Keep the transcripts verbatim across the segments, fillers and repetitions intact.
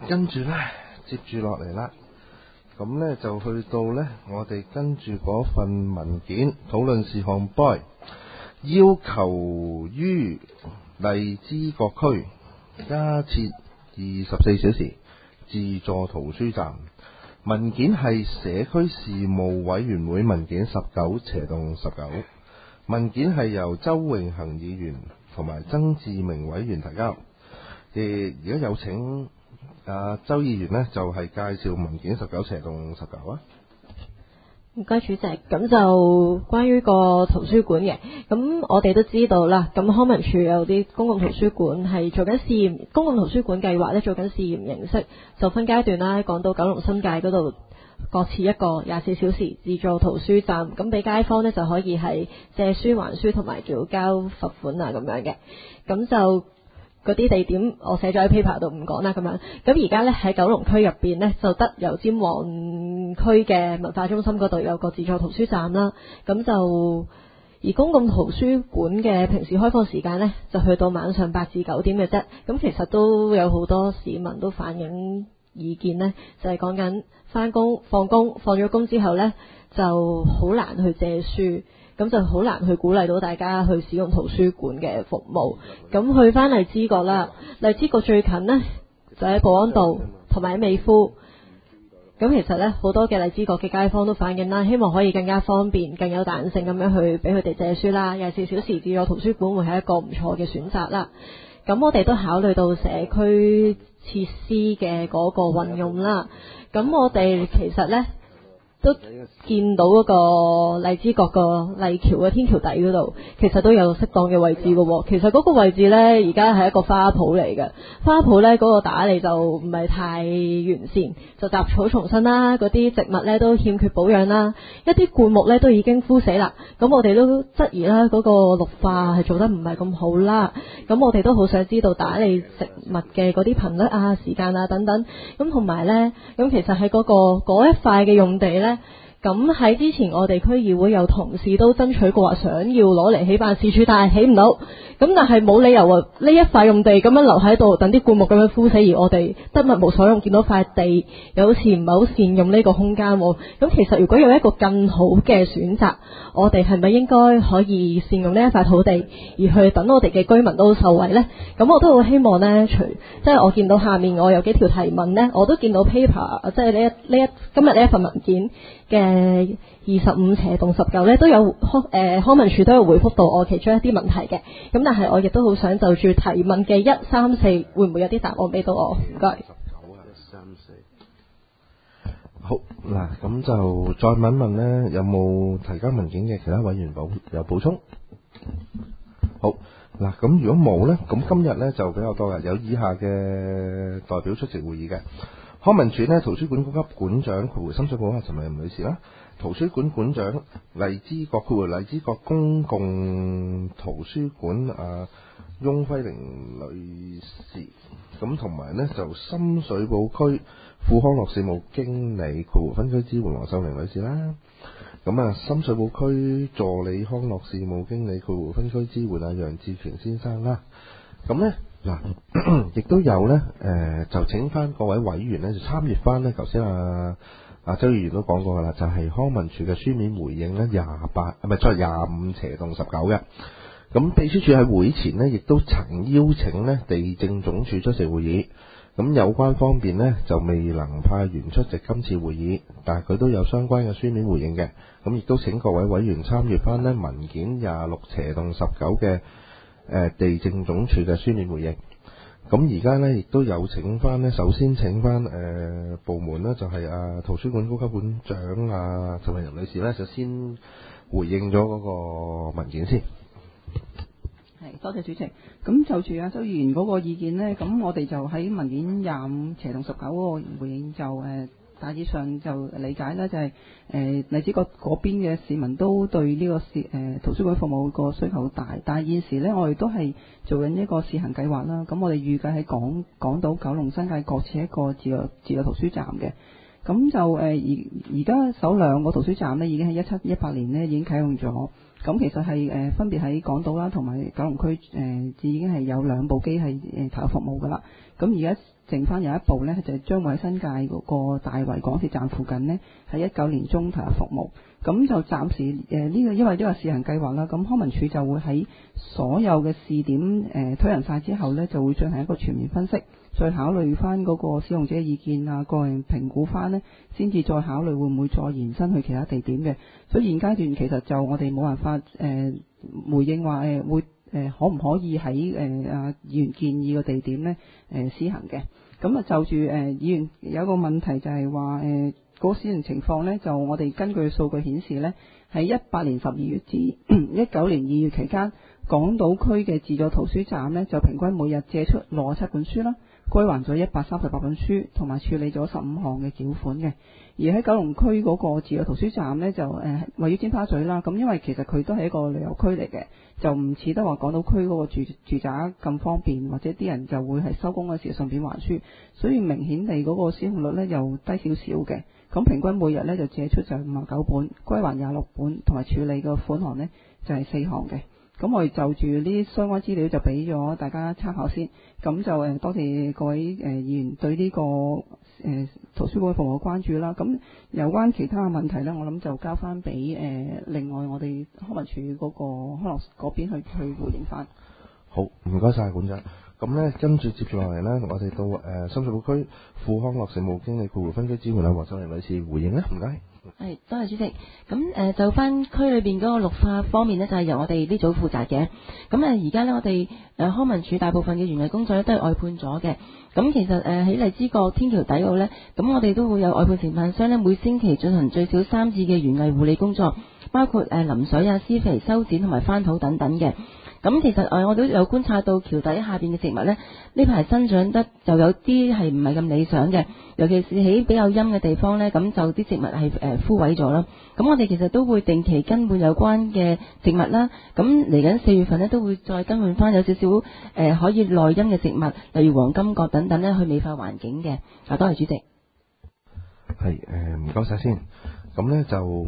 跟住呢，接住落嚟啦，咁呢就去到呢，我哋跟住嗰份文件討論事項 B， 要求於荔枝角區加設二十四小時自助圖書站。文件係社區事務委員會文件十九斜洞十九，文件係由周永恒議員同埋曾志明委員提交。誒，而家有請啊周議員呢，就係、是、介紹文件十九斜洞十九啊。 唔該主席，咁就關於個圖書館嘅，咁我哋都知道啦，咁康文署有啲公共圖書館係做緊試驗，公共圖書館計劃咧做緊試驗形式，就分階段啦，講到九龍新界嗰度各設一個廿四小時自助圖書站，咁俾街坊呢就可以係借書還書同埋叫交罰款啊咁樣嘅，咁就嗰啲地點我寫咗喺 paper 度唔講啦咁樣。咁而家呢，喺九龍區入邊呢，就得油尖旺區嘅文化中心嗰度有個自助圖書站啦。咁就而公共圖書館嘅平時開放時間呢，就去到晚上八至九點嘅啫。咁其實都有好多市民都反映意見呢，就係講緊返工放工放咗工之後呢，就好難去借書。咁就好難去鼓勵到大家去使用圖書館嘅服務。咁去返荔枝角啦，荔枝角最近呢，就喺保安道同埋喺美孚。咁其實呢，好多嘅荔枝角嘅街坊都反映啦，希望可以更加方便、更有彈性咁樣去俾佢哋借書啦。廿四小時自助圖書館會係一個唔錯嘅選擇啦。咁我哋都考慮到社區設施嘅嗰個運用啦。咁我哋其實呢，都見到嗰個荔枝角個荔橋嘅天橋底嗰度，其實都有適當嘅位置嘅。其實嗰個位置呢，而家係一個花圃嚟嘅。花圃呢，嗰個打理就唔係太完善，就雜草叢生啦，嗰啲植物呢都欠缺保養啦，一啲灌木呢都已經枯死啦。咁我哋都質疑啦，嗰個綠化係做得唔係咁好啦。咁我哋都好想知道打理植物嘅嗰啲頻率啊、時間啊等等。咁同埋呢，咁其實喺嗰個嗰一塊嘅用地呢。咁喺之前我哋區議會有同事都爭取過話想要攞嚟起辦事處，但係起唔到。咁但係冇理由話呢一塊用地咁樣留喺度，等啲灌木咁樣枯死，而我哋得物無所用，見到塊地又好似唔係好善用呢個空間。咁其實如果有一個更好嘅選擇，我哋係咪應該可以善用呢一塊土地，而去等我哋嘅居民都受惠呢？咁我都好希望呢，除即係我見到下面我有幾條提問呢，我都見到 paper 即係呢一呢一今日呢一份文件嘅二十五斜洞十九咧，都有康誒康文署都有回覆到我其中一啲問題嘅。咁但係我亦都好想就住提問嘅一三四，會唔會有啲答案俾到我？唔該。十九啊，一三四。 好嗱，咁就再問一問呢，有冇提交文件嘅其他委員補有補充？好嗱，咁如果冇呢，咁今日呢就比較多嘅，有以下嘅代表出席會議嘅。康文署呢，圖書館高級館長括弧深水埗啊陳麗蓉女士啦，圖書館館長荔枝角括弧荔枝角公共圖書館啊翁輝玲女士，咁同埋呢就深水埗區副康樂事務經理括弧分區支援黃秀玲女士啦，咁啊深水埗區助理康樂事務經理括弧分區支援啊楊志權先生啦，咁呢。嗱，亦都有呢，誒、呃，就請翻各位委員呢，就參閱翻呢頭先啊啊周議員都講過噶啦，就係、是、康文署嘅書面回應呢廿八，唔係再廿五斜洞十九嘅。咁秘書處喺會前呢，亦都曾邀請呢地政總署出席會議。咁有關方面呢，就未能派員出席今次會議，但係佢都有相關嘅書面回應嘅。咁亦都請各位委員參閱翻呢文件廿六斜洞十九嘅。誒地政總署嘅書面回應，咁而家呢，亦都有請翻呢，首先請翻誒、呃、部門呢，就係、是、啊圖書館高級館長啊陳慧仁女士呢，就先回應咗嗰個文件先。 係，多謝主席。咁就住啊周議員嗰個意見呢，咁我哋就喺文件廿五斜洞十九嗰個回應就誒。呃大致上就理解啦，就係誒荔枝角嗰邊嘅市民都對呢個試誒圖書館服務個需求大，但係現時呢，我哋都係做緊一個試行計劃啦。咁我哋預計喺港港島、九龍、新界各設一個自由自由圖書站嘅。 咁就誒而而家首兩個圖書站呢，已經喺一七一八年呢已經啟用咗。咁其實係誒、呃、分別喺港島啦同埋九龍區誒、呃，已經係有兩部機係誒投入服務噶啦。咁而家剩翻有一部呢，就係將會喺新界嗰個大圍港鐵站附近呢，喺一九年中投入服務。咁就暫時誒呢、呃這個因為呢個試行計劃啦，咁康文署就會喺所有嘅試點誒、呃、推行晒之後呢，就會進行一個全面分析，再考慮翻嗰個使用者嘅意見啊，個人評估翻呢，先至再考慮會唔會再延伸去其他地點嘅。所以現階段其實就我哋冇辦法誒、呃、回應話誒、呃、會誒、呃、可唔可以喺誒啊議員建議嘅地點呢誒、呃、施行嘅。咁啊就住誒、呃、議員有一個問題就係話誒嗰個使用情況呢，就我哋根據數據顯示呢，喺一八年十二月至一九年二月期間，港島區嘅自助圖書站呢，就平均每日借出六十七本書啦，歸還咗一百三十八本書，同埋處理咗十五項嘅繳款嘅。而喺九龍區嗰個自助圖書站呢，就誒、呃、位於尖沙咀啦。咁因為其實佢都係一個旅遊區嚟嘅，就唔似得話港島區嗰個住住宅咁方便，或者啲人就會係收工嗰時順便還書，所以明顯地嗰個使用率呢又低少少嘅。咁平均每日呢就借出就五十九本，歸還廿六本，同埋處理個款項呢就係、是、四項嘅。咁我哋就住呢啲相關資料就俾咗大家參考先。咁就誒多謝各位誒議員對呢、這個誒、呃、圖書館服務嘅關注啦。咁有關其他嘅問題呢，我諗就交翻俾誒另外我哋康文署嗰個康樂嗰邊去去回應翻。 好，唔該晒館長。咁呢，跟住接住落嚟呢，我哋到誒深水埗區副康樂事務經理括弧分區支援啊黃秀玲女士回應呢，唔該。 係，多謝主席。咁誒、呃、就翻區裏邊嗰個綠化方面呢，就係、是、由我哋呢組負責嘅。咁誒而家呢，我哋誒、呃、康文署大部分嘅園藝工作咧都係外判咗嘅。咁其實誒喺荔枝角天橋底嗰度呢，咁我哋都會有外判承辦商呢，每星期進行最少三次嘅園藝護理工作，包括誒、呃、淋水啊、施肥、修剪同埋翻土等等嘅。咁其實誒我都有觀察到橋底下邊嘅植物呢，呢排生長得就有啲係唔係咁理想嘅，尤其是喺比較陰嘅地方呢，咁就啲植物係誒枯萎咗啦。咁我哋其實都會定期更換有關嘅植物啦。咁嚟緊四月份呢，都會再更換翻有少少誒可以耐陰嘅植物，例如黃金葛等等呢，去美化環境嘅。啊，多謝主席。 係誒唔該晒先。咁呢就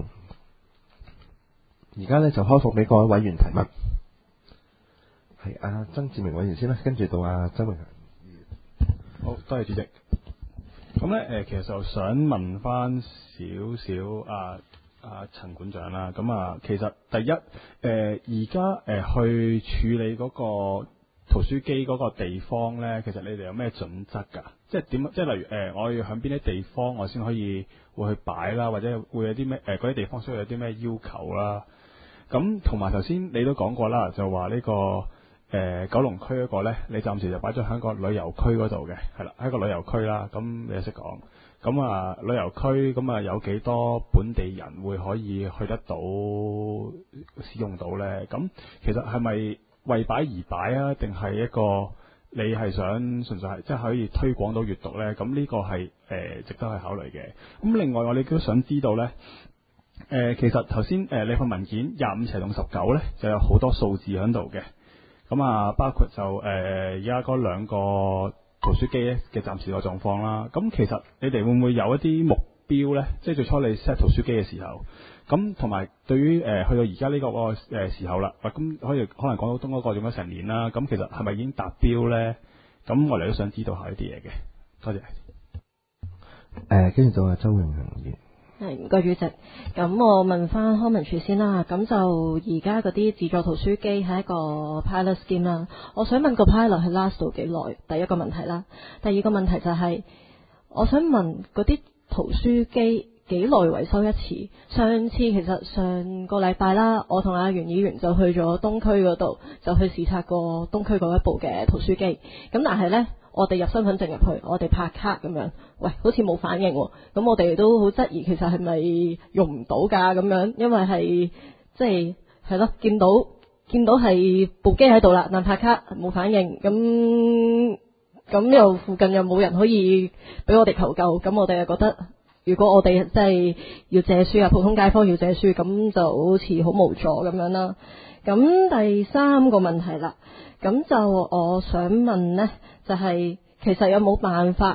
而家呢，就開放俾各位委員提問。係阿曾志明委員先啦，跟住到阿周永強。 好，多謝主席。咁咧誒，其實就想問翻少少阿阿陳館長啦。咁啊，其實第一誒，而家誒去處理嗰個圖書機嗰個地方咧，其實你哋有咩準則㗎？即係點？即係例如誒、呃，我要喺邊啲地方我先可以會去擺啦，或者會有啲咩誒嗰啲地方需要有啲咩要求啦？咁同埋頭先你都講過啦，就話呢、呢個。誒、呃、九龍區嗰個咧，你暫時就擺咗喺個旅遊區嗰度嘅，係啦，喺個旅遊區啦。咁你又識講，咁啊旅遊區咁啊有幾多本地人會可以去得到使用到咧？咁其實係咪為擺而擺啊？定係一個你係想純粹係即係可以推廣到閱讀咧？咁呢個係誒、呃、值得去考慮嘅。咁另外我哋都想知道咧，誒、呃、其實頭先誒你份文件廿五斜同十九咧，就有好多數字喺度嘅。咁啊，包括就誒而家嗰兩個圖書機咧嘅暫時個狀況啦。咁其實你哋會唔會有一啲目標咧？即係最初你 set 圖書機嘅時候，咁同埋對於誒、呃、去到而家呢個個誒時候啦，喂，咁可以可能港島東嗰個用咗成年啦。咁其實係咪已經達標咧？咁我哋都想知道下呢啲嘢嘅。多謝。 誒，跟住就係周永強議員。 係，唔該主席。咁我問翻康文署先啦。咁就而家嗰啲自助圖書機係一個 pilot scheme 啦。我想問個 pilot 係 last 到幾耐？第一個問題啦。第二個問題就係、是，我想問嗰啲圖書機幾耐維修一次？上次其實上個禮拜啦，我同阿袁議員就去咗東區嗰度，就去視察過東區嗰一部嘅圖書機。咁但係呢。我哋入身份證入去，我哋拍卡咁樣，喂，好似冇反應喎。咁我哋都好質疑，其實係咪用唔到㗎咁樣？因為係即係係咯，見到見到係部機喺度啦，但拍卡冇反應。咁咁又附近又冇人可以俾我哋求救。咁我哋又覺得，如果我哋即係要借書啊，普通街坊要借書，咁就好似好無助咁樣啦。咁第三個問題啦，咁就我想問呢，就係、是、其實有冇辦法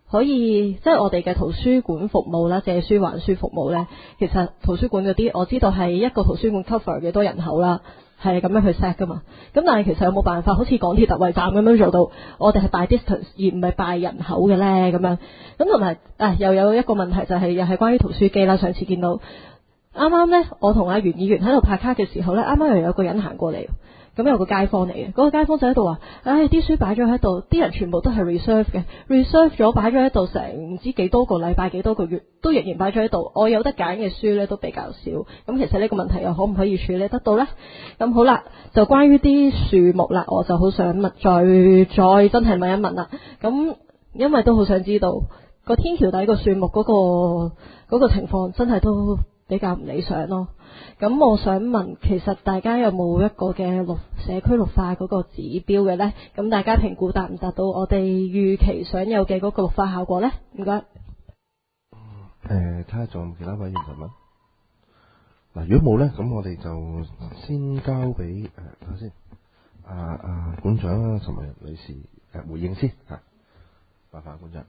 可以即係我哋嘅圖書館服務啦，借書還書服務呢，其實圖書館嗰啲我知道係一個圖書館 cover 幾多人口啦，係咁樣去 set 噶嘛。咁但係其實有冇辦法好似港鐵特惠站咁樣做到，我哋係 by distance 而唔係 by 人口嘅呢？咁樣咁同埋啊，又有一個問題就係、是、又係關於圖書機啦。上次見到啱啱呢，我同阿袁議員喺度拍卡嘅時候呢，啱啱又有個人行過嚟。咁有個街坊嚟嘅，嗰、那個街坊就喺度話：唉，啲書擺咗喺度，啲人全部都係 reserve 嘅 ，reserve 咗擺咗喺度成唔知幾多個禮拜、幾多個月，都仍然擺咗喺度。我有得揀嘅書呢都比較少。咁其實呢個問題又可唔可以處理得到呢？咁好啦，就關於啲樹木啦，我就好想問，再再真係問一問啦。咁因為都好想知道個天橋底個樹木嗰、那個嗰、那個情況，真係都比較唔理想咯。咁我想問，其實大家有冇一個嘅綠社區綠化嗰個指標嘅呢？咁大家評估達唔達到我哋預期想有嘅嗰個綠化效果呢？唔該。 誒，睇下仲有冇其他委員提問。嗱，如果冇呢，咁我哋就先交俾誒睇下先。啊啊，館長啊，陳文女士誒回應先嚇。麻煩館長。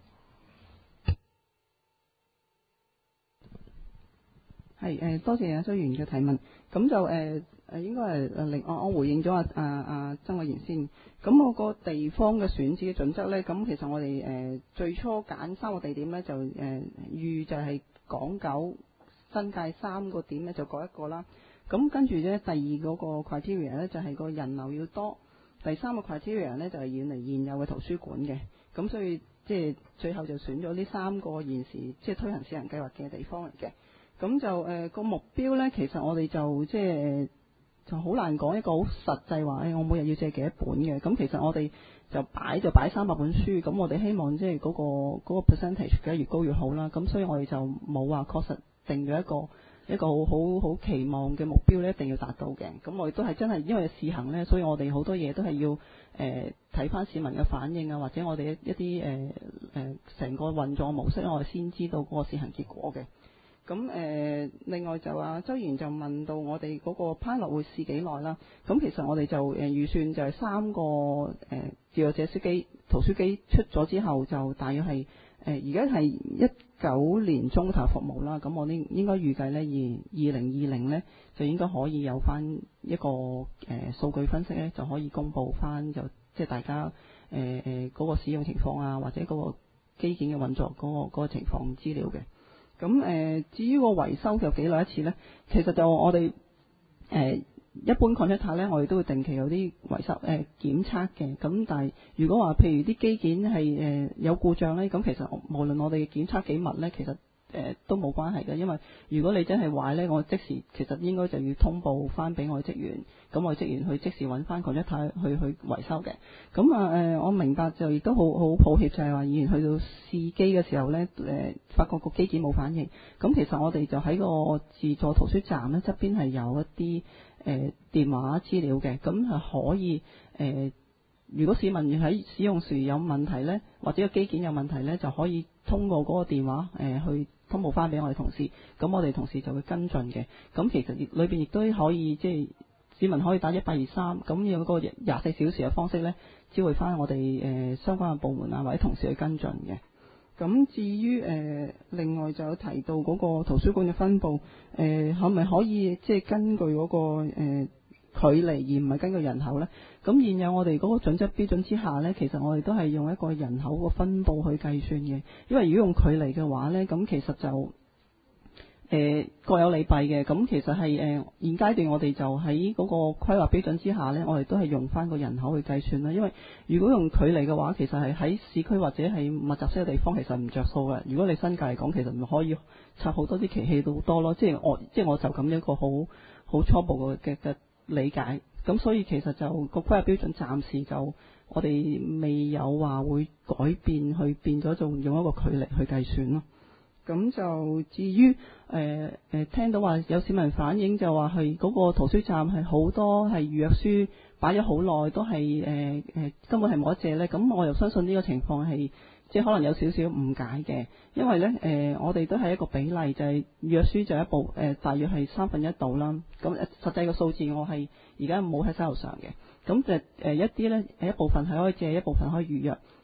係誒，多謝阿周議員嘅提問。咁就誒誒、呃，應該係誒另我我回應咗阿阿阿曾偉賢先。咁我個地方嘅選址嘅準則咧，咁其實我哋誒、呃、最初揀三個地點咧，就誒、呃、預就係港九新界三個點咧，就各一個啦。咁跟住咧，第二嗰個 criteria 咧就係、是、個人流要多，第三個 criteria 咧就係遠離現有嘅圖書館嘅。咁所以即係最後就選咗呢三個現時即係推行試行計劃嘅地方嚟嘅。咁就誒個、呃、目標咧，其實我哋就即係就好難講一個好實際話，誒、哎、我每日要借幾多本嘅。咁其實我哋就擺就擺三百本書，咁我哋希望即係嗰個嗰個 percentage 梗係越高越好啦。咁所以我哋就冇話確實定咗一個一個好好好期望嘅目標咧，一定要達到嘅。咁我哋都係真係因為試行咧，所以我哋好多嘢都係要誒睇翻市民嘅反應啊，或者我哋一啲誒誒成個運作模式，我哋先知道嗰個試行結果嘅。咁誒、呃，另外就話周議員就問到我哋嗰個 pilot 會試幾耐啦。咁其實我哋就誒、呃、預算就係三個誒自由借書機圖書機出咗之後，就大約係誒而家係一九年中投服務啦。咁我呢應該預計咧，二二零二零咧就應該可以有翻一個誒、呃、數據分析咧，就可以公佈翻就即係大家誒誒嗰個使用情況啊，或者嗰個機件嘅運作嗰、嗰個嗰個情況資料嘅。咁誒、呃，至於個維修有幾耐一次呢？其實就我哋誒、呃、一般 contractor 咧，我哋都會定期有啲維修誒、呃、檢測嘅。咁但係如果話譬如啲機件係誒、呃、有故障呢，咁其實無論我哋檢測幾密呢，其實誒、呃、都冇關係嘅。因為如果你真係壞呢，我即時其實應該就要通報翻俾我哋職員，咁我哋職員去即時揾翻 contractor 去去維修嘅。咁啊誒，我明白就亦都好好抱歉，就係話議員去到試機嘅時候呢，誒、呃、發覺個機件冇反應。咁其實我哋就喺個自助圖書站呢側邊係有一啲誒、呃、電話資料嘅，咁係可以誒、呃，如果市民喺使用時有問題呢，或者個機件有問題呢，就可以通過嗰個電話誒、呃、去通報翻俾我哋同事，咁我哋同事就會跟進嘅。咁其實裏邊亦都可以即係市民可以打一八二三，咁有個廿四小時嘅方式呢，召回翻我哋誒、呃、相關嘅部門啊或者同事去跟進嘅。咁至於誒、呃、另外就有提到嗰個圖書館嘅分佈，誒可唔係可以即係根據嗰、嗰個、呃、距離而唔係根據人口呢？咁現有我哋嗰個準則標準之下呢，其實我哋都係用一個人口嘅分佈去計算嘅。因為如果用距離嘅話呢，咁其實就誒、呃、各有利弊嘅。咁其實係誒、呃、現階段我哋就喺嗰個規劃標準之下呢，我哋都係用翻個人口去計算啦。因為如果用距離嘅話，其實係喺市區或者係密集式嘅地方，其實唔着數嘅。如果你新界嚟講，其實唔可以插好多啲機器都多咯。即係我即係我就咁一個好好初步嘅嘅理解。咁所以其實就個規劃標準暫時就我哋未有話會改變，去變咗仲用一個距離去計算咯。咁就至於誒誒、呃、聽到話有市民反映就話係嗰個圖書站係好多係預約書擺咗好耐，都係誒誒根本係冇得借咧。咁我又相信呢個情況係即係可能有少少誤解嘅，因為咧誒、呃、我哋都係一個比例，就係、是、預約書就一部誒、呃、大約係三分一度啦。咁實際嘅數字我係而家冇喺手頭上嘅。咁就誒一啲咧誒一部分係可以借，一部分可以預約。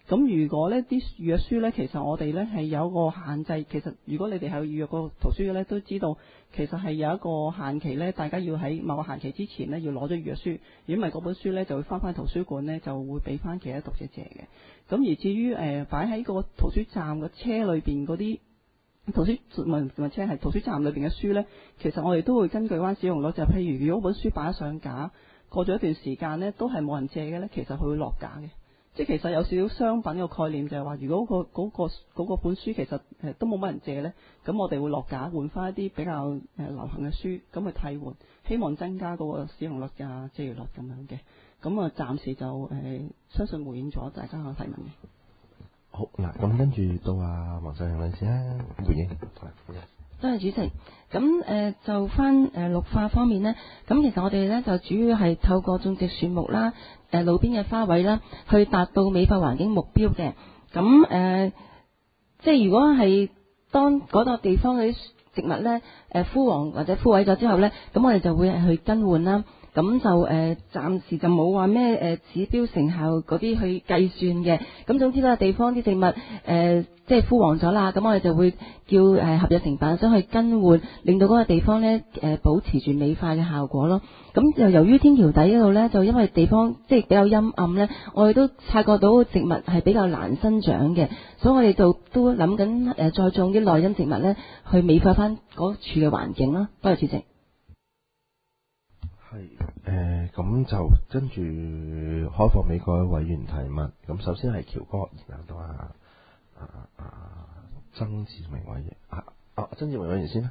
咁如果呢啲預約書呢，其實我哋呢係有個限制。其實如果你哋係預約過圖書嘅呢，都知道其實係有一個限期呢，大家要喺某個限期之前呢，要攞咗預約書。如果唔係嗰本書呢，就會翻返圖書館呢，就會俾翻其他讀者借嘅。咁而至於誒擺喺個圖書站嘅車裏邊嗰啲圖書唔係唔係車係圖書站裏邊嘅書呢，其實我哋都會根據翻使用率，就譬如如果本書擺咗上架，過咗一段時間呢，都係冇人借嘅呢，其實佢會落架嘅。即係其實有少少商品嘅概念，就係話，如果、嗰個嗰、嗰個、本書其實誒都冇乜人借呢，咁我哋會落架換翻一啲比較誒流行嘅書，咁去替換，希望增加嗰個使用率啊、借閱率咁樣嘅。咁啊，暫時就誒、呃、相信回應咗大家嘅提問嘅。 好嗱，咁跟住到阿黃世榮女士啦，回應。 多謝主席。咁誒、呃、就翻誒、呃、綠化方面呢，咁其實我哋咧就主要係透過種植樹木啦、誒、呃、路邊嘅花卉啦，去達到美化環境目標嘅。咁誒、呃，即係如果係當嗰個地方嘅啲植物咧誒枯黃或者枯萎咗之後咧，咁我哋就會去更換啦。咁就誒、呃、暫時就冇話咩誒指標成效嗰啲去計算嘅。咁總之咧，地方啲植物誒、呃、即係枯黃咗啦，咁我哋就會叫誒、呃、合約承辦商去更換，令到嗰個地方咧誒、呃、保持住美化嘅效果咯。咁就由於天橋底嗰度咧，就因為地方即係比較陰暗咧，我哋都察覺到植物係比較難生長嘅，所以我哋就都諗緊誒再種啲內因植物咧，去美化翻嗰處嘅環境咯。多謝主席。 係誒，咁、呃、就跟住開放俾各位委員提問。咁首先係喬哥，然後到阿阿阿曾志明委員，啊啊曾志明委員先啦。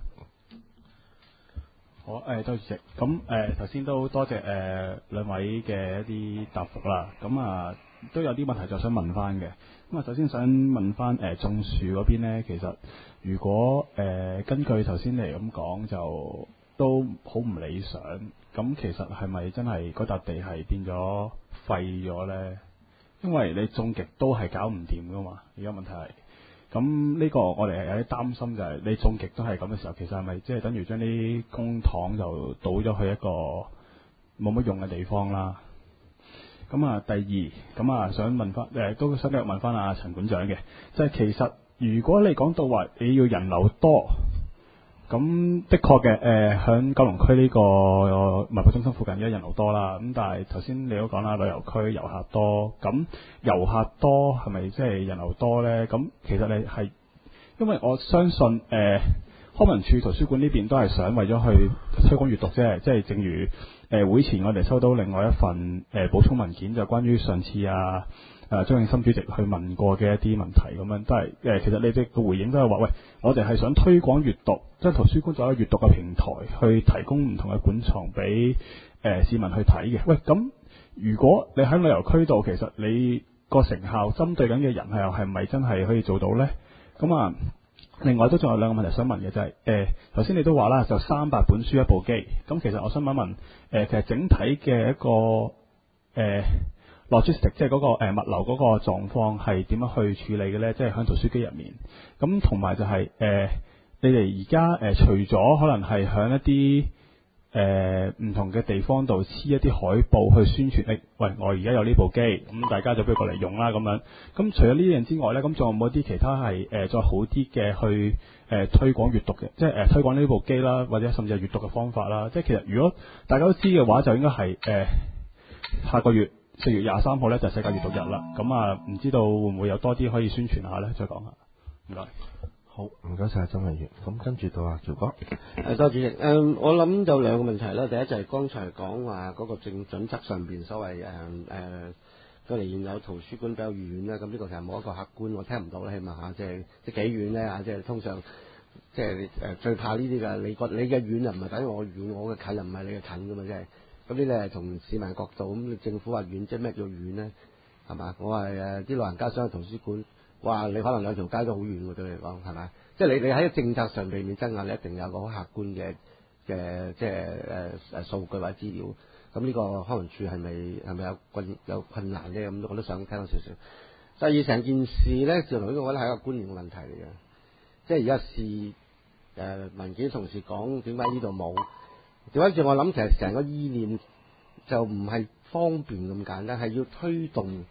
好誒，多謝主席。咁誒頭先都多謝誒、呃、兩位嘅一啲答覆啦。咁啊都有啲問題就想問翻嘅。咁啊首先想問翻誒、呃、種樹嗰邊咧，其實如果誒、呃、根據頭先嚟咁講，就都好唔理想。咁其實係咪真係嗰笪地係變咗廢咗呢？因為你種極都係搞唔掂噶嘛。而家問題係，咁呢個我哋係有啲擔心，就係你種極都係咁嘅時候，其實係咪即係等於將啲公帑就倒咗去一個冇乜用嘅地方啦？咁啊，第二咁啊，想問翻誒、呃，都想繼續問翻阿陳館長嘅，即係其實如果你講到話你要人流多。咁的確嘅，誒、呃，響九龍區呢個文化中心附近而家人流多啦。咁但係頭先你都講啦，旅遊區遊客多，咁遊客多係咪即係人流多呢？咁其實你係，因為我相信誒、呃，康文署圖書館呢邊都係想為咗去推廣閱讀啫。即係正如誒、呃、會前我哋收到另外一份誒補充文件，就關於上次啊。誒張慶森主席去問過嘅一啲問題咁樣，都係誒其實你哋嘅回應都係話，喂，我哋係想推廣閱讀，將圖書館作為閱讀嘅平台，去提供唔同嘅館藏俾誒市民去睇嘅。喂，咁如果你喺旅遊區度，其實你個成效針對緊嘅人係又係咪真係可以做到呢？咁啊，另外都仲有兩個問題想問嘅，就係誒頭先你都話啦，就三百本書一部機，咁其實我想問一問誒、呃，其實整體嘅一個誒。呃logistic 即係嗰個誒物流嗰個狀況係點樣去處理嘅咧？即係喺圖書機入面，咁同埋就係、是、誒、呃、你哋而家誒除咗可能係喺一啲誒唔同嘅地方度黐一啲海報去宣傳，誒、哎、喂我而家有呢部機，咁大家就不如過嚟用啦咁樣。咁除咗呢樣之外咧，咁仲有冇啲其他係誒、呃、再好啲嘅去誒、呃、推廣閱讀嘅，即係誒、呃、推廣呢部機啦，或者甚至係閱讀嘅方法啦？即係其實如果大家都知嘅話，就應該係誒、呃、下個月。四月廿三號咧就係世界閱讀日啦，咁啊唔知道會唔會有多啲可以宣傳下咧？再講下，唔該。 好，唔該晒曾委員。咁跟住到阿喬哥。 誒，多謝主席。誒、嗯，我諗有兩個問題啦。第一就係剛才講話嗰個正準則上邊所謂誒誒，距離現有圖書館比較遠啦。咁呢個其實冇一個客觀，我聽唔到啦，起碼嚇，即係即係幾遠咧嚇，即係通常即係誒最怕呢啲㗎。你個你嘅遠又唔係等於我遠，我嘅近又唔係你嘅近㗎嘛，即係。咁呢啲係從市民角度，咁你政府話遠，即係咩叫遠呢？係嘛？我係誒啲老人家想去圖書館，哇！你可能兩條街都好遠喎，對你嚟講係咪？即係你你喺政策上避免爭拗，你一定有個好客觀嘅嘅即係誒誒數據或者資料。咁呢個康文署係咪係咪有困有困難咧？咁我都想聽多少少。第二成件事咧，就同呢個我覺得係一個觀念嘅問題嚟嘅。即係而家是誒、呃、文件同事講點解呢度冇？調翻轉我諗，其實成個意念就唔係方便咁簡單，係要推動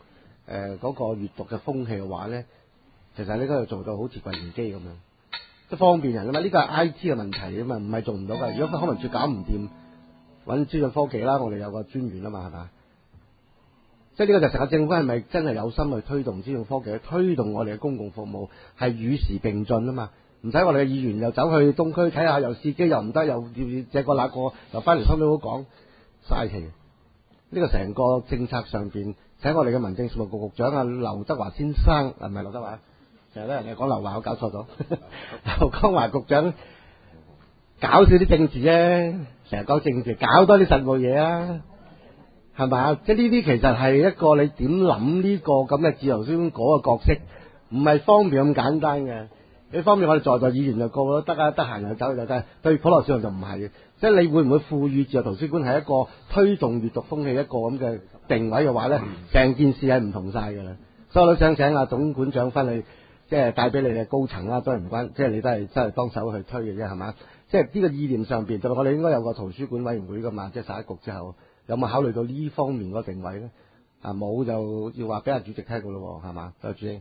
誒嗰個閱讀嘅風氣嘅話咧，其實你嗰度做到好似櫃員機咁樣，即係方便人啊嘛。呢個係 I T 嘅問題啊嘛，唔係做唔到㗎。如果康文署搞唔掂，揾資訊科技啦，我哋有個專員啊嘛，係嘛？即係呢個就成個政府係咪真係有心去推動資訊科技，去推動我哋嘅公共服務，係與時並進啊嘛？唔使我哋嘅議員又走去東區睇下，又試機又唔得，又要這個那個，又翻嚟心都好講嘥氣。呢個成個政策上邊，請我哋嘅民政事務局局長啊劉德華先生，係咪劉德華？成日咧人哋講劉華，我搞錯咗。劉江華局長搞少啲政治啫，成日講政治，搞多啲實務嘢啊！係咪啊？即係呢啲其實係一個你點諗呢個咁嘅自由宣嗰個角色，唔係方便咁簡單嘅。呢方面我哋在座議員就個個都得啊，得閒又走就得。對普羅市民就唔係嘅，即係你會唔會賦予自由圖書館係一個推動閱讀風氣一個咁嘅定位嘅話咧，成件事係唔同晒㗎啦。所以我都想請阿董館長翻去，即係帶俾你嘅高層啦，都係唔關，即係你都係真係幫手去推嘅啫，係嘛？即係呢個意念上邊，就我哋應該有個圖書館委員會㗎嘛，即係十一局之後。有冇考慮到呢方面個定位咧？啊，冇就要話俾阿主席聽噶咯，係嘛？多謝主席。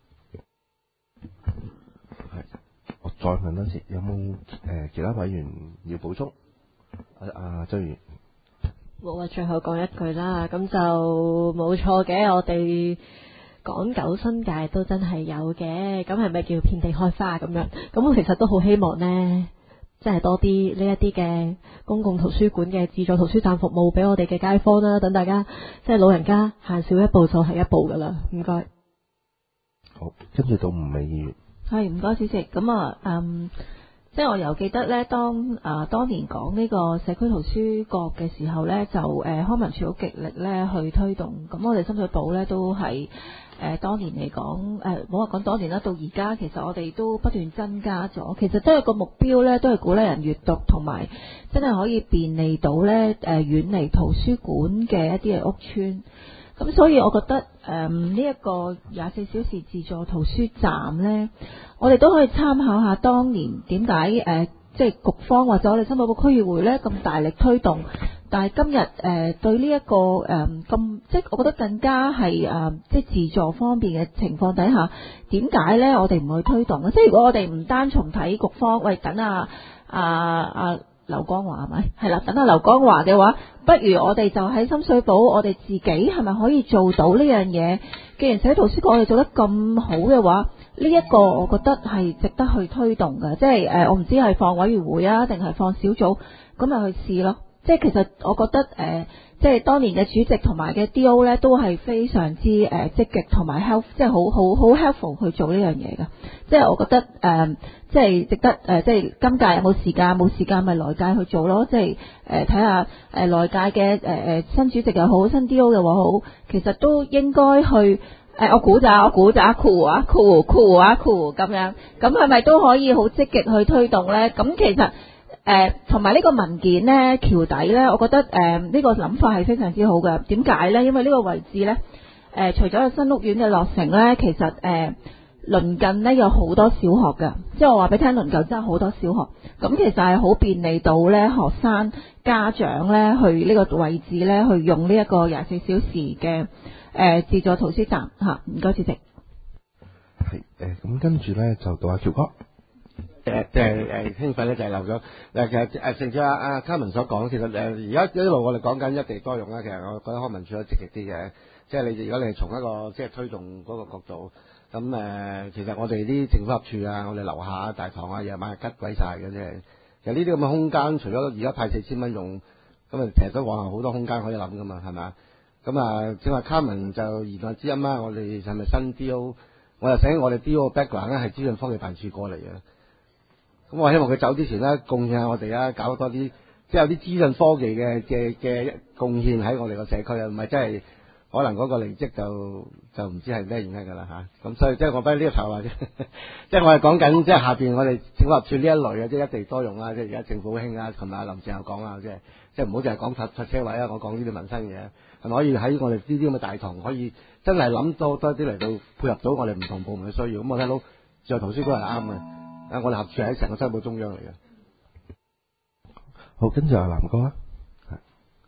係，我再問多次，有冇誒、呃、其他委員要補充？阿阿周議員， 冇啊，最後講一句啦，咁就冇錯嘅，我哋港九新界都真係有嘅，咁係咪叫遍地開花咁樣？咁我其實都好希望呢。即係多啲呢一啲嘅公共圖書館嘅自助圖書站服務俾我哋嘅街坊啦，等大家即係老人家行少一步就係一步噶啦，唔該。 好，跟住到吳美議員。 係，唔該主席。咁啊，嗯，即係我又記得咧，當啊、呃、當年講呢個社區圖書角嘅時候咧，就誒、呃、康文署好極力咧去推動。咁我哋深水埗咧都係。誒、呃、當年嚟講，誒冇話講當年啦，到而家其實我哋都不斷增加咗，其實都有個目標咧，都係鼓勵人閱讀，同埋真係可以便利到咧誒、呃、遠離圖書館嘅一啲嘅屋邨。咁所以我覺得誒呢一個廿四小時自助圖書站咧，我哋都可以參考下當年點解誒即係局方或者我哋深水埗區議會咧咁大力推動。但係今日誒、呃、對呢、這、一個誒咁、呃、即係我覺得更加係誒、呃、即係自助方便嘅情況底下，點解咧我哋唔去推動咧？即係如果我哋唔單從睇局方，喂等啊啊啊劉江華係咪？係啦，等阿劉江華嘅話，不如我哋就喺深水埗，我哋自己係咪可以做到呢樣嘢？既然社區圖書館我哋做得咁好嘅話，呢、這、一個我覺得係值得去推動嘅。即係誒、呃，我唔知係放委員會啊，定係放小組，咁咪去試咯。即係其實我覺得誒、呃，即係當年嘅主席同埋嘅 D O 咧，都係非常之誒積極同埋 help，即係好好好 helpful 去做呢樣嘢嘅。即係我覺得誒、呃，即係值得誒、呃，即係今屆有冇時間，冇時間咪來屆去做咯。即係誒睇下誒來屆嘅誒誒新主席又好，新 D O 又好，其實都應該去誒、呃，我估咋，我估咋，酷啊酷酷啊酷咁樣，咁係咪都可以好積極去推動咧？咁其實。誒同埋呢個文件呢，橋底呢，我覺得誒呢、呃這個諗法係非常之好嘅。點解呢？因為呢個位置呢，誒、呃、除咗有新屋苑嘅落成呢，其實誒、呃、鄰近呢有好多小學嘅，即係我話俾你聽，鄰近真係好多小學。咁其實係好便利到呢學生家長呢去呢個位置呢，去用呢一個廿四小時嘅誒、呃、自助圖書站嚇。唔該，主席。 係誒，咁跟住呢，就到阿喬哥。 誒即係誒興奮咧，就係漏咗誒。其實誒，正如阿阿卡文所講，其實誒而家一路我哋講緊一地多用啦。其實我覺得康文署都積極啲嘅，即係你如果你係從一個即係推動嗰個角度，咁誒、呃、其實我哋啲政府合署啊，我哋樓下大堂啊，夜晚係吉鬼晒嘅啫。其實呢啲咁嘅空間，除咗而家派四千蚊用，咁啊其實都往後好多空間可以諗噶嘛，係咪啊？咁啊，正話卡文就言外之音啦。我哋係咪新 D O？ 我又醒我哋 D O 嘅 background 咧係資訊科技辦事過嚟嘅。咁我希望佢走之前咧，貢獻下我哋啊，搞多啲，即係有啲資訊科技嘅嘅嘅貢獻喺我哋個社區啊，唔係真係可能嗰個離職就就唔知係咩原因㗎啦嚇。咁、啊、所以即係我俾呢個頭話啫，即係我係講緊即係下邊我哋政府合署呢一類嘅，即係一地多用啦，即係而家政府好興啊，琴日阿林鄭又講啦，即係即係唔好淨係講泊泊車位啊，我講呢啲民生嘢，係咪可以喺我哋呢啲咁嘅大堂可以真係諗多多啲嚟到配合到我哋唔同部門嘅需要。咁我睇到自由圖書館係啱嘅。啊！我哋合署喺成個西部中央嚟嘅。 好，跟住阿南哥啊。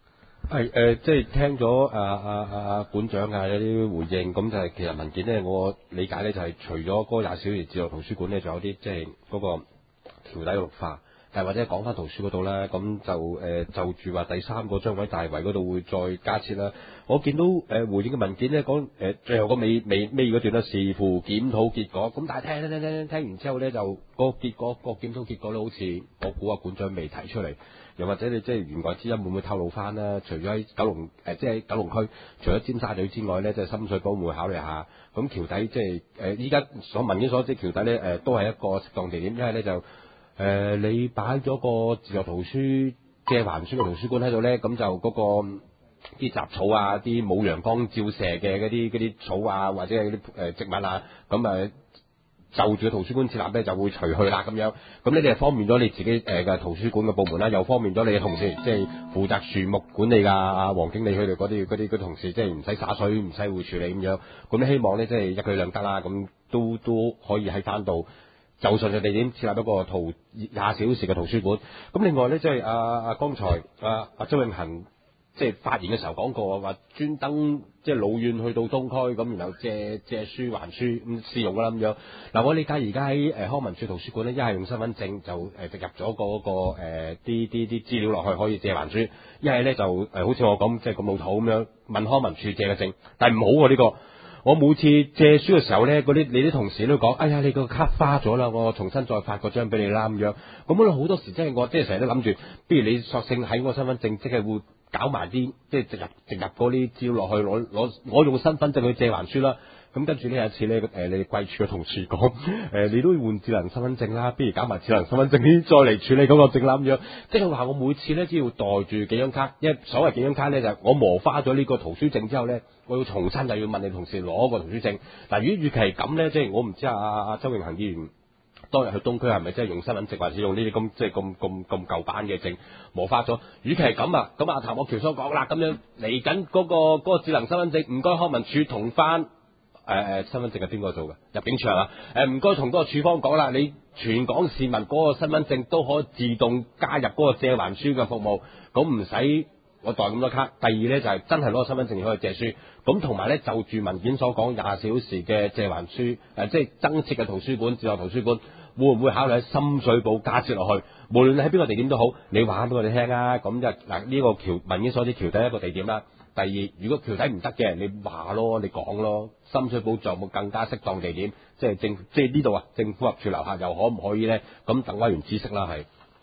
係誒、呃，即係聽咗啊啊啊啊管長啊有啲回應，咁就係其實文件咧，我理解咧就係除咗嗰個廿小時自由圖書館咧，仲有啲即係嗰個橋底嘅綠化。但或者講翻圖書嗰度啦，咁就誒、呃、就住話第三個張位大圍嗰度會再加設啦。我見到誒、呃、回應嘅文件咧講誒最後個尾尾尾嗰段咧視乎檢討結果，咁但係聽聽聽聽聽完之後咧就、個結果、個檢討結果咧好似我估啊管長未提出嚟，又或者你即係言外之音會唔會透露翻啦？除咗喺九龍誒即係九龍區，除咗尖沙咀之外咧，即係深水埗會唔會考慮下？咁橋底即係誒依家所文件所知橋底咧誒、呃、都係一個適當地點，因為咧就。誒、呃，你擺咗個自由圖書借還書嘅圖書館喺度咧，咁就嗰、那個啲雜草啊，啲冇陽光照射嘅嗰啲嗰啲草啊，或者係嗰啲誒植物啊，咁誒就住個圖書館設立咧就會除去啦咁樣。咁呢啲係方便咗你自己誒嘅、呃、圖書館嘅部門啦，又方便咗你嘅同事，即係負責樹木管理㗎阿黃經理佢哋嗰啲嗰啲嗰同事，即係唔使灑水，唔使會處理咁樣。咁希望咧即係一舉兩得啦，咁都都可以喺翻度。就順嘅地點設立一個圖廿小時嘅圖書館。咁另外咧，即係阿阿剛才阿阿周永恒即係發言嘅時候講過，話專登即係老遠去到東區咁，然後借借書還書咁試用啦咁樣。嗱，我理解而家喺誒康文署圖書館咧，一係用身份證就誒入咗嗰個誒啲啲啲資料落去可以借還書，一係咧就誒、呃、好似我咁即係咁老土咁樣問康文署借嘅證，但係唔好喎呢個。我每次借書嘅時候咧，嗰啲你啲同事都講，哎呀，你個卡花咗啦，我重新再發個張俾你啦咁樣。咁咧好多時真係我即係成日都諗住，不如你索性喺我身份證，即係會搞埋啲即係直入直入嗰啲資料落去，攞攞我用身份證去借還書啦。咁跟住呢有一次咧，誒、呃、你貴處嘅同事講，誒、呃、你都要換智能身份證啦，不如搞埋智能身份證先再嚟處理嗰個證啦咁樣。即係話我每次咧只要袋住幾張卡，因為所謂幾張卡咧就係、我磨花咗呢個圖書證之後咧。我要重新又要問你同事攞個圖書證。嗱，如果與其係咁咧，即係我唔知阿阿阿周永恒議員當日去東區係咪真係用身份證，或者用呢啲咁即係咁咁咁舊版嘅證磨花咗？與其係咁啊，咁阿譚岳橋所講啦，咁樣嚟緊嗰個嗰、嗰個智能身份證，唔該康文署同翻誒誒身份證係邊個做嘅？入境處係嘛？誒唔該同嗰個處方講啦，你全港市民嗰個身份證都可以自動加入嗰個借還書嘅服務，咁唔使。我袋咁多卡。第二咧就係、是、真係攞個身份證可以借書。咁同埋咧就住文件所講廿小時嘅借還書，誒、呃、即係增設嘅圖書館、自由圖書館，會唔會考慮喺深水埗加設落去？無論你喺邊個地點都好，你話俾我哋聽啊。咁就嗱呢個橋文件所指橋底一個地點啦。第二，如果橋底唔得嘅，你話咯，你講咯。深水埗仲有冇更加適當地點？即係政即係呢度啊，政府合署樓下又可唔可以咧？咁等委員知識啦，係。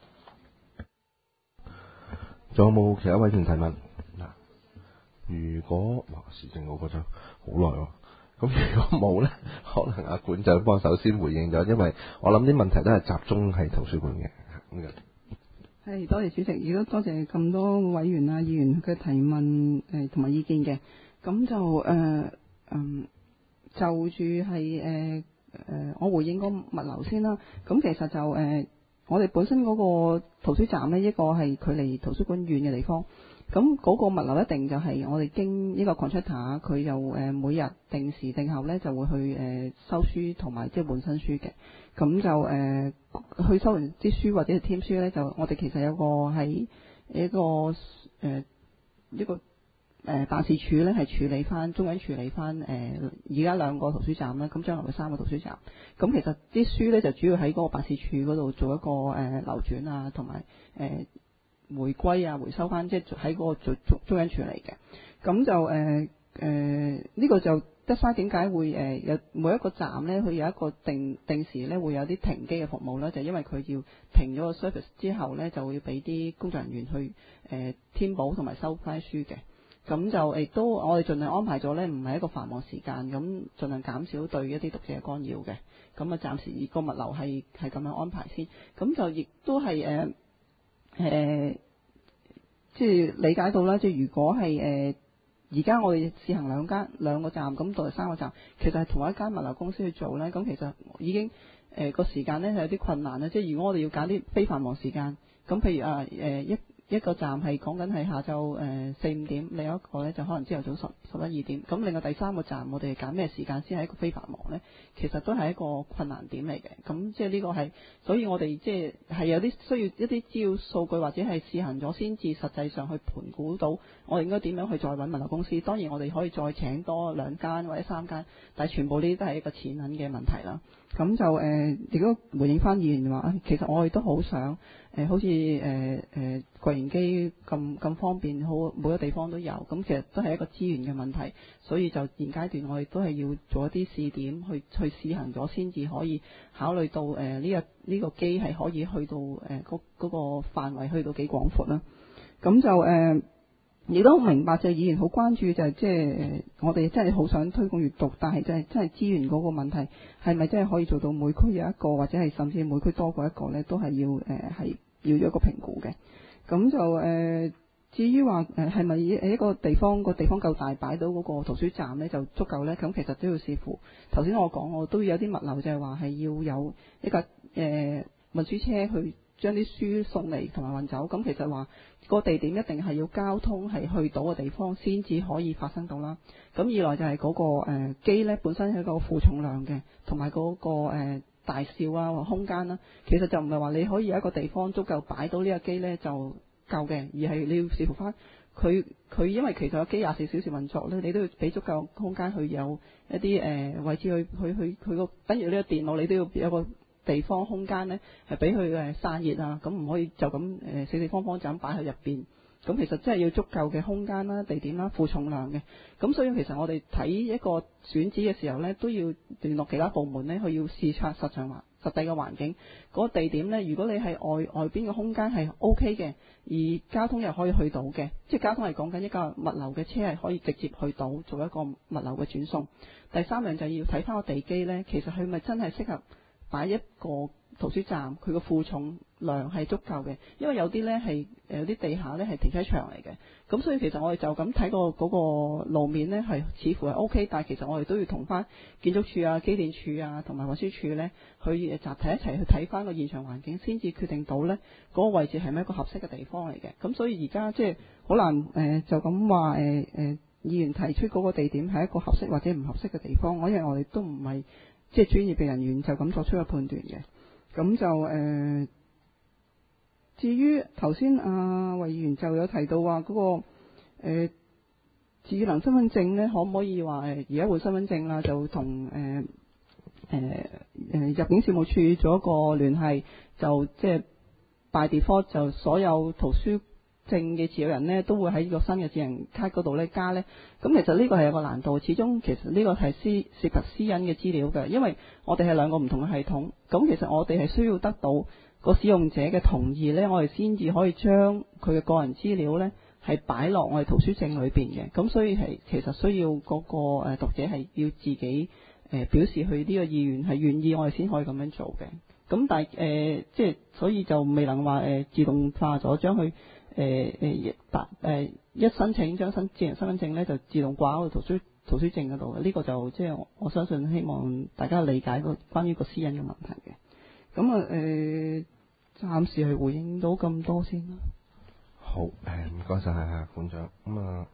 仲有冇其他委員提問？嗱，如果哇時政我覺得好耐喎，咁如果冇咧，可能阿管長幫手先回應咗，因為我諗啲問題都係集中喺圖書館嘅咁嘅。 係多謝主席，如果多謝咁多委員啊、議員嘅提問誒同埋意見嘅，咁就誒嗯、呃、就住係誒誒我回應個物流先啦。咁其實就誒。呃我哋本身嗰個圖書站呢，一個係距離圖書館遠嘅地方，咁嗰個物流一定就係我哋經一個 contractor，佢又誒每日定時定候呢就會去誒收書同埋即係換新書嘅，咁就誒去收完啲書或者係添書呢，就我哋其實有個係一個誒一個。誒、呃、辦事處咧係處理翻，中央處理翻誒而家兩個圖書站啦，咁將來嘅三個圖書站。咁其實啲書咧就主要喺嗰個辦事處嗰度做一個誒、呃、流轉啊，同埋誒回歸啊、回收翻，即係喺嗰個中中中央處理嘅。咁就誒誒呢個就得翻點解會誒有、呃、每一個站咧，佢有一個定定時咧會有啲停機嘅服務啦，就因為佢要停咗個 service 之後咧，就會俾啲工作人員去誒、呃、添補同埋收翻書嘅。咁就亦都我哋盡量安排咗呢，唔係一個繁忙時間，咁盡量減少對一啲讀者嘅干擾嘅。咁啊，暫時個物流係係咁樣安排先。咁就亦都係誒誒，即係理解到啦。即係如果係誒而家我哋試行兩間兩個站，咁到第三個站，其實係同一間物流公司去做呢。咁其實已經誒個、呃、時間呢係有啲困難啦。即係如果我哋要揀啲非繁忙時間，咁譬如啊誒、呃、一。 一個站係講緊係下晝誒四五點，另一個咧就可能朝頭早十十一二點。咁另外第三個站，我哋揀咩時間先係一個非繁忙呢？其實都係一個困難點嚟嘅。咁即係呢個係，所以我哋即係係有啲需要一啲資料數據或者係試行咗先至實際上去盤估到我哋應該點樣去再揾物流公司。當然我哋可以再請多兩間或者三間，但係全部呢啲都係一個錢銀嘅問題啦。咁就誒，如果回應翻議員話，其實我哋都好想誒、呃，好似誒誒櫃員機咁咁方便，好每個地方都有。咁其實都係一個資源嘅問題，所以就現階段我哋都係要做一啲試點，去去試行咗先至可以考慮到誒呢、呃這個呢、這個機係可以去到誒嗰嗰個範圍去到幾廣闊啦。咁就誒。呃亦都好明白，就係議員好關注就係即係我哋真係好想推廣閱讀，但係真係真係資源嗰個問題係咪真係可以做到每區有一個，或者係甚至每區多過一個呢？都係要誒係、呃、要咗一個評估嘅。咁就誒、呃、至於話誒係咪一個地方個地方夠大擺到嗰個圖書站呢就足夠呢？咁其實都要視乎頭先我講，我都有啲物流就係話係要有一架誒、呃、運輸車去將啲書送嚟同埋運走。咁其實話個地點一定係要交通係去到嘅地方先至可以發生到啦。咁二來就係嗰、那個誒、呃、機呢本身係一個負重量嘅，同埋嗰個、呃、大小啊或空間啦，其實就唔係話你可以有一個地方足夠擺到呢個機呢就夠嘅，而係你要視乎翻佢佢因為其實個機廿四小時運作呢，你都要俾足夠空間去有一啲誒、呃、位置去去去佢個，等於呢個電腦你都要有個地方空間呢係俾佢誒散熱啊，咁唔可以就咁誒四四方方就咁擺喺入邊。咁其實真係要足夠嘅空間啦、地點啦、負重量嘅。咁所以其實我哋睇一個選址嘅時候呢，都要聯絡其他部門呢，佢要視察實場環實際嘅環境。嗰、那個地點呢，如果你係外外邊嘅空間係 O K 嘅，而交通又可以去到嘅，即係交通係講緊一架物流嘅車係可以直接去到做一個物流嘅轉送。第三樣就係要睇翻個地基呢，其實佢咪真係適合擺一個圖書站，佢個負重量係足夠嘅，因為有啲呢係誒有啲地下呢係停車場嚟嘅，咁所以其實我哋就咁睇個嗰個路面呢係似乎係 O K， 但係其實我哋都要同翻建築署啊、機電署啊同埋運輸署呢去集體一齊去睇翻個現場環境，先至決定到呢嗰個位置係咪一個合適嘅地方嚟嘅。咁所以而家即係好難誒、呃、就咁話誒誒議員提出嗰個地點係一個合適或者唔合適嘅地方，我因為我哋都唔係即係專業嘅人員就咁作出個判斷嘅。咁就誒、呃，至於頭先阿魏議員就有提到話嗰、那個誒、呃、智能身份證咧，可唔可以話誒而家換身份證啦，就同誒誒誒入境事務處做一個聯繫，就即係 by default 就所有圖書證嘅持有人呢都會喺呢個新嘅智能卡嗰度咧加呢。咁其實呢個係有個難度，始終其實呢個係私涉及私隱嘅資料嘅，因為我哋係兩個唔同嘅系統，咁其實我哋係需要得到個使用者嘅同意呢，我哋先至可以將佢嘅個人資料呢係擺落我哋圖書證裏邊嘅，咁所以係其實需要嗰個誒讀者係要自己誒表示佢呢個意願係願意，我哋先可以咁樣做嘅。咁但係誒即係所以就未能話誒、呃、自動化咗將佢。誒誒，白誒一申請張新智能身份證咧，就自動掛喺個圖書圖書證嗰度嘅。呢、這個就即係我相信希望大家理解個關於個私隱嘅問題嘅。咁啊誒，暫時係回應到咁多先啦。 好誒，唔該晒啊，館長。咁啊，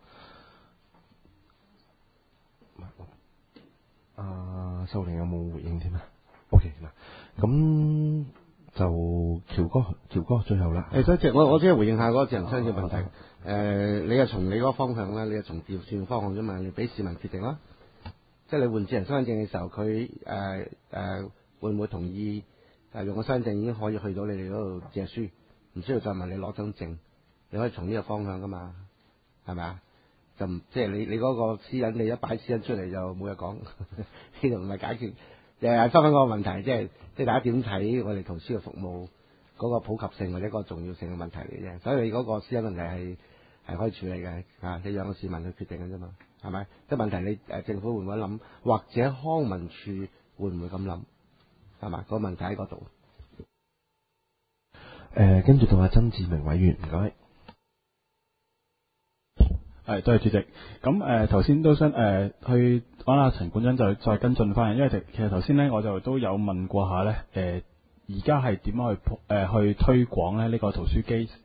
阿秀玲有冇回應添啊 ？OK 嗱，咁。就喬哥，喬哥最後啦。 誒，多謝我，我即係回應下嗰個智能身份證嘅問題。誒、呃，你係從你嗰個方向啦，你係從調轉方向啫嘛，你俾市民決定啦。即係你換智能身份證嘅時候，佢誒誒會唔會同意誒用個身份證已經可以去到你哋嗰度借書，唔需要再問你攞張證，你可以從呢個方向噶嘛，係咪啊？就唔即係你你嗰個私隱，你一擺私隱出嚟就冇嘢講，呢度唔係解決。誒，收翻嗰個問題，即係即係大家點睇我哋圖書嘅服務嗰個普及性或者個重要性嘅問題嚟啫。所以你嗰個私隱問題係係可以處理嘅，啊，你讓個市民去決定嘅啫嘛，係咪？即係問題你誒政府會唔會諗，或者康文署會唔會咁諗，係嘛？個問題喺嗰度。 誒，跟住到阿曾志明委員，唔該。 係，多謝主席。咁誒頭先都想誒、呃、去揾阿陳館長就再跟進翻，因為其實頭先咧我就都有問過下咧誒，而家係點樣去誒、呃、去推廣咧呢個圖書機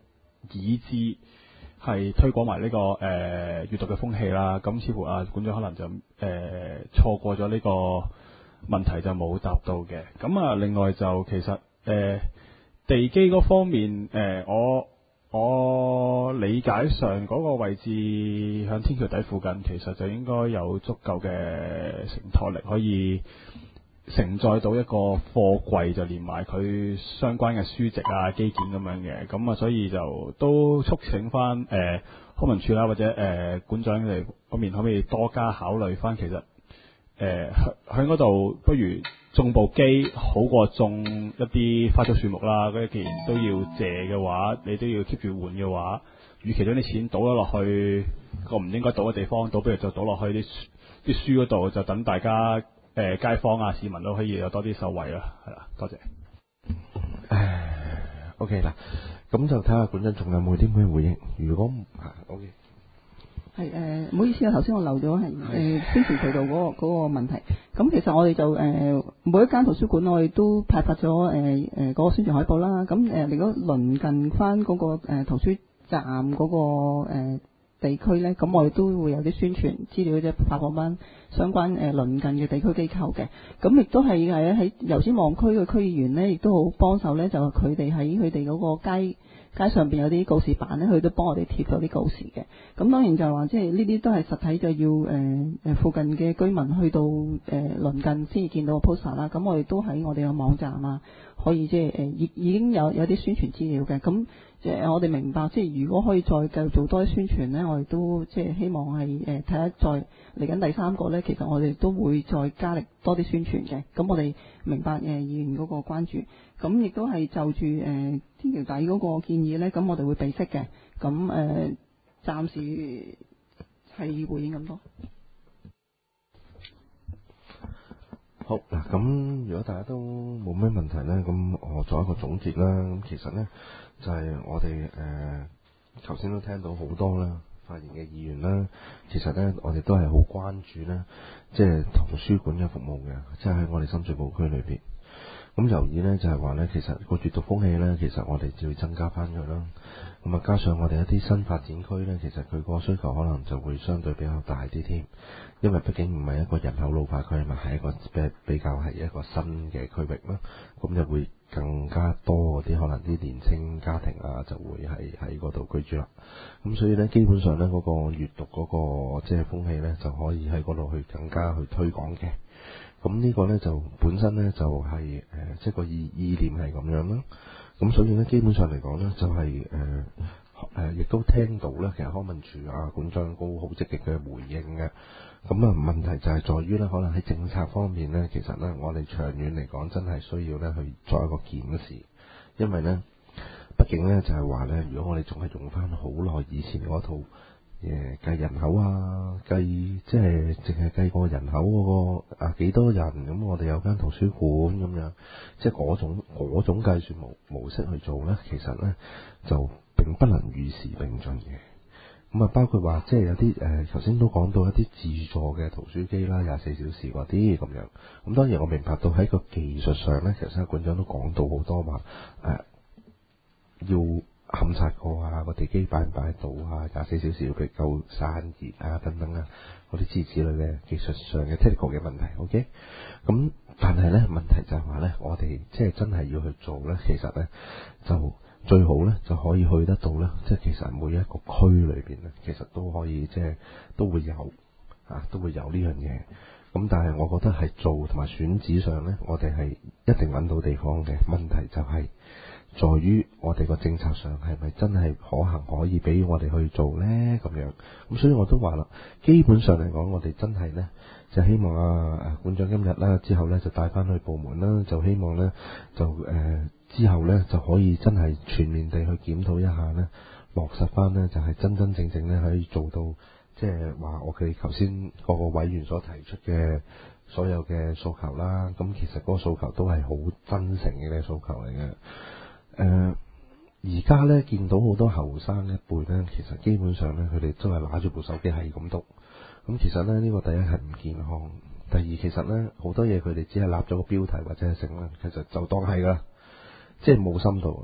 以至係推廣埋呢、這個誒閱、呃、讀嘅風氣啦。咁似乎啊館長可能就誒、呃、錯過咗呢個問題就冇答到嘅。咁啊另外就其實誒、呃、地基嗰方面誒、呃、我我理解上嗰個位置響天橋底附近，其實就應該有足夠嘅承托力可以承載到一個貨櫃，就連埋佢相關嘅書籍啊、基建咁樣嘅，咁啊，所以就都促請翻誒康文署啦，或者誒、呃、館長嚟嗰邊可唔可以多加考慮翻，其實誒喺嗰度不如種部機好過種一啲花草樹木啦。嗰啲既然都要借嘅話，你都要 keep 住換嘅話，與其將啲錢倒咗落去個唔應該倒嘅地方，倒不如就倒落去啲啲書嗰度，就等大家。誒、呃、街坊啊，市民都可以有多啲受惠啦，係啦，多謝。 誒 ，OK 啦，咁就睇下館長仲有冇啲咩回應。如果唔係 OK， 係誒，唔好意思啊，頭先我漏咗係誒宣傳渠道嗰、那個嗰、那個問題。咁其實我哋就誒、呃、每一間圖書館，我哋都派發咗誒誒嗰個宣傳海報啦。咁誒、呃，如果鄰近翻嗰、那個、呃、圖書站嗰、那個、呃地區呢，咁我哋都會有啲宣傳資料啫，發放翻相關誒鄰近嘅地區機構嘅。咁亦都係係喺油尖旺區嘅區議員呢，亦都好幫手呢，就係佢哋喺佢哋嗰個街街上邊有啲告示板呢，佢都幫我哋貼咗啲告示嘅。咁當然就係話，即係呢啲都係實體，就要誒誒、呃、附近嘅居民去到誒鄰、呃、近先至見到個 poster 啦。咁我哋都喺我哋嘅網站啊，可以即係誒已已經有有啲宣傳資料嘅。咁即係我哋明白，即係如果可以再繼續做多啲宣傳呢，我哋都即係希望係誒睇下再嚟緊第三個呢，其實我哋都會再加力多啲宣傳嘅。咁我哋明白誒議員嗰個關注，咁亦都係就住誒、呃、天橋底嗰個建議呢，咁我哋會備悉嘅。咁誒、呃、暫時係回應咁多。 好嗱，咁如果大家都冇咩問題呢，咁我做一個總結啦。咁其實呢，就係、是、我哋誒頭先都聽到好多啦發言嘅議員啦，其實呢，我哋都係好關注呢，即係圖書館嘅服務嘅，即係喺我哋深水埗區裏邊。咁由於呢，就係話呢，其實個閱讀風氣呢，其實我哋就要增加翻佢啦。咁啊，加上我哋一啲新發展區呢，其實佢個需求可能就會相對比較大啲添。因為畢竟唔係一個人口老化區嘛，係一個比比較係一個新嘅區域啦。咁就會更加多嗰啲可能啲年青家庭啊，就會係喺嗰度居住啦。咁所以呢，基本上呢，嗰、嗰個閱讀嗰、嗰個即係風氣呢，就可以喺嗰度去更加去推廣嘅。咁呢個呢，就本身呢，就係、是、誒、呃，即係個意意念係咁樣啦。咁所以呢，基本上嚟講呢，就係誒誒，亦都聽到呢，其實康文署啊館長都好積極嘅回應嘅。咁啊，問題就係在於呢，可能喺政策方面呢，其實呢，我哋長遠嚟講真係需要呢去作一個檢視，因為呢，畢竟呢，就係話呢，如果我哋仲係用翻好耐以前嗰套誒計人口啊，計即係淨係計個人口嗰個啊幾多人，咁我哋有間圖書館咁樣，即係嗰種嗰種計算模模式去做呢，其實呢，就並不能與時並進嘅。咁啊，包括話即係有啲誒，頭先都講到一啲自助嘅圖書機啦，廿四小時嗰啲咁樣。咁當然我明白到喺個技術上呢，其實阿館長都講到好多話誒、呃，要勘察過啊，個地基擺唔擺到啊，廿四小時要佢夠散熱啊等等啊，嗰啲之之類嘅技術上嘅 technical 嘅問題。OK，咁但係呢問題就係話呢，我哋即係真係要去做呢，其實呢就。最好咧就可以去得到咧，即係其實每一個區裏邊咧，其實都可以即係都會有啊，都會有呢樣嘢。咁但係我覺得係做同埋選址上咧，我哋係一定揾到地方嘅。問題就係在於我哋個政策上係咪真係可行可以俾我哋去做咧咁樣。咁所以我都話啦，基本上嚟講，我哋真係咧就希望啊啊館長今日啦之後咧就帶翻去部門啦，就希望咧就誒。呃之後呢，就可以真係全面地去檢討一下呢，落實翻呢，就係真真正正呢，可以做到，即係話我哋頭先各個委員所提出嘅所有嘅訴求啦。咁其實嗰個訴求都係好真誠嘅訴求嚟嘅。誒、呃，而家呢，見到好多後生一輩呢，其實基本上呢，佢哋都係拿住部手機係咁讀。咁其實呢，呢、呢個第一係唔健康，第二其實呢，好多嘢佢哋只係立咗個標題或者係成啦，其實就當係㗎。即係冇深度，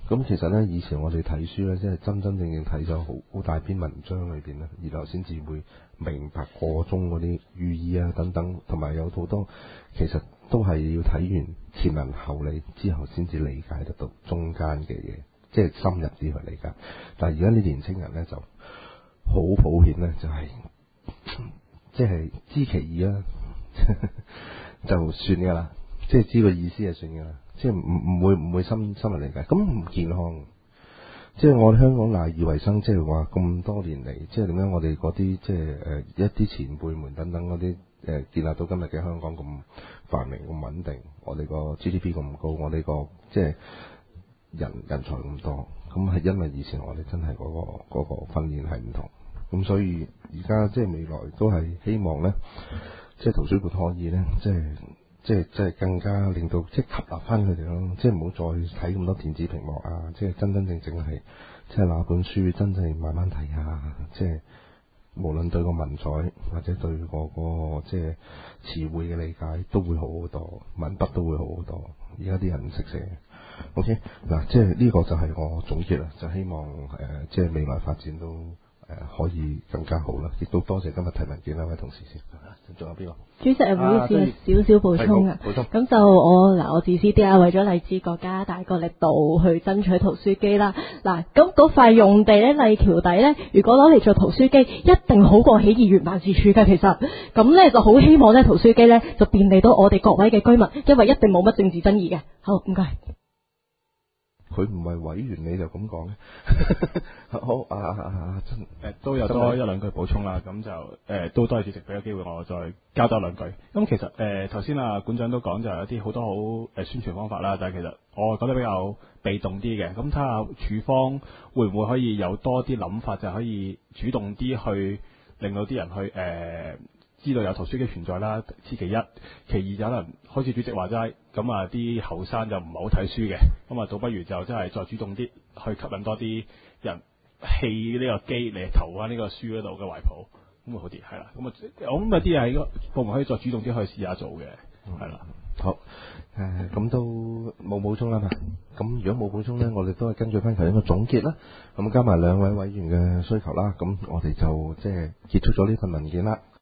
咁其實呢，以前我哋睇書呢，即係真真正正睇咗好好大篇文章裏邊呢，然後先至會明白個中嗰啲寓意啊等等，同埋有好多其實都係要睇完前文後理之後先至理解得到中間嘅嘢，即係深入啲去理解。但係而家啲年青人呢，就好普遍呢，就係、是、即係知其意啦，就算㗎啦，即係知個意思就算㗎啦。即係唔唔會唔會深深入理解，咁唔健康。即係我哋香港賴以為生，即係話咁多年嚟，即係點解我哋嗰啲即係誒、呃、一啲前輩們等等嗰啲誒建立到今日嘅香港咁繁榮咁穩定，我哋個 G D P 咁高，我哋個即係人人才咁多，咁係因為以前我哋真係嗰、嗰個嗰、嗰個訓練係唔同，咁所以而家即係未來都係希望咧，即係圖書館可以咧，即係。即係即係更加令到即係吸納翻佢哋咯，即係唔好再睇咁多電子屏幕啊！即係真真正正係即係拿本書真正慢慢睇下，即係無論對個文采或者對個個即係詞彙嘅理解都會好好多，文筆都會好好多。而家啲人唔識寫 ，OK 嗱，即係呢個就係我總結啦，就希望誒、呃、即係未來發展都。誒可以更加好啦，亦都多謝今日提文件兩位同事先。仲有邊個？ 主席，唔好意思，少少補充啊。 補充。 咁就我嗱，我自私啲啊，為咗荔枝角加大個力度去爭取圖書機啦。嗱，咁嗰塊用地咧，麗橋底咧，如果攞嚟做圖書機，一定好過起義園辦事處㗎。其實，咁咧就好希望咧圖書機咧就便利到我哋各位嘅居民，因為一定冇乜政治爭議嘅。好，唔該。 佢唔係委員你就咁講咧，好啊啊啊！真誒都有多一兩句補充啦，咁就誒、呃、都多謝主席俾個機會我再交多兩句。咁其實誒頭先啊館長都講就有啲好多好誒宣傳方法啦，但係其實我覺得比較被動啲嘅，咁睇下處方會唔會可以有多啲諗法，就係可以主動啲去令到啲人去誒。呃知道有圖書機存在啦，此其一。其二，可能好似主席話齋，咁啊啲後生就唔係好睇書嘅，咁啊倒不如就真係再主動啲去吸引多啲人棄呢個機嚟投翻呢個書嗰度嘅懷抱，咁啊好啲，係啦。咁啊，我諗有啲嘢喺個部門可以再主動啲去試下做嘅，係啦、嗯。 好，誒咁都冇補充啦嘛。咁如果冇補充呢，我哋都係根據翻頭先個總結啦。咁加埋兩位委員嘅需求啦，咁我哋就即係結束咗呢份文件啦。